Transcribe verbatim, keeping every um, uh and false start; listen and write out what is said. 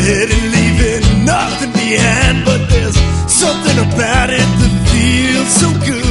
ahead and leaving nothing behind, but there's something about it that feels so good.